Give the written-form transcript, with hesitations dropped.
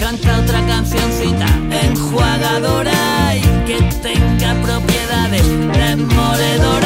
canta otra cancioncita enjuagadora y que tenga propiedades demoledoras.